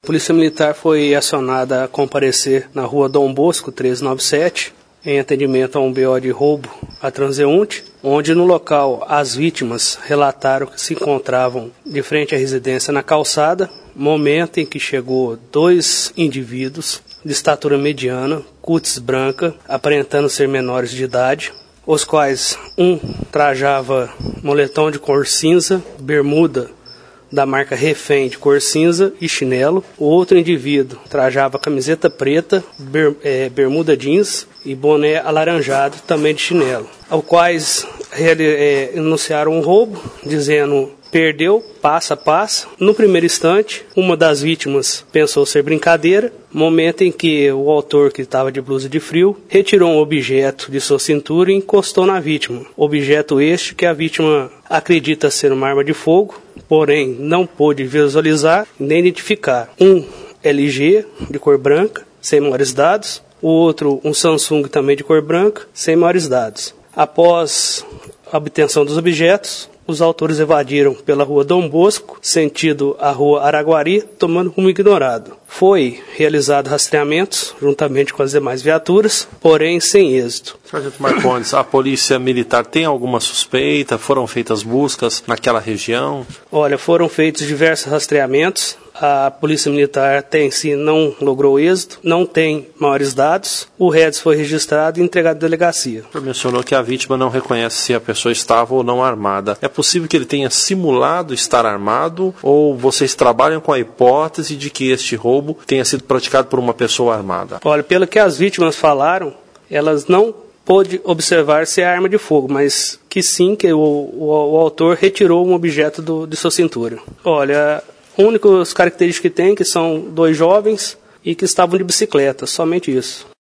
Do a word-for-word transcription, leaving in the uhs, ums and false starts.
A Polícia Militar foi acionada a comparecer na rua Dom Bosco, trezentos e noventa e sete, em atendimento a um B O de roubo a transeunte, onde no local as vítimas relataram que se encontravam de frente à residência na calçada, momento em que chegou dois indivíduos de estatura mediana, cútis branca, aparentando ser menores de idade, os quais um trajava moletom de cor cinza, bermuda da marca Refém de cor cinza e chinelo. O outro indivíduo trajava camiseta preta, ber, é, bermuda jeans e boné alaranjado, também de chinelo. Ao quais é, enunciaram um roubo, dizendo: perdeu, passa, passa. No primeiro instante, uma das vítimas pensou ser brincadeira, momento em que o autor, que estava de blusa de frio, retirou um objeto de sua cintura e encostou na vítima. Objeto este que a vítima acredita ser uma arma de fogo, porém não pôde visualizar nem identificar. Um L G de cor branca, sem maiores dados. O outro, um Samsung também de cor branca, sem maiores dados. Após a obtenção dos objetos, os autores evadiram pela rua Dom Bosco, sentido a rua Araguari, tomando rumo ignorado. Foi realizado rastreamentos, juntamente com as demais viaturas, porém sem êxito. Sargento Marcondes, a Polícia Militar tem alguma suspeita? Foram feitas buscas naquela região? Olha, foram feitos diversos rastreamentos. A Polícia Militar até em si não logrou êxito, não tem maiores dados. O R E D S foi registrado e entregado à delegacia. O senhor mencionou que a vítima não reconhece se a pessoa estava ou não armada. É possível que ele tenha simulado estar armado, ou vocês trabalham com a hipótese de que este roubo tenha sido praticado por uma pessoa armada? Olha, pelo que as vítimas falaram, elas não pôde observar se é arma de fogo, mas que sim, que o, o, o autor retirou um objeto do, de sua cintura. Olha, únicas características que tem, que são dois jovens e que estavam de bicicleta, somente isso.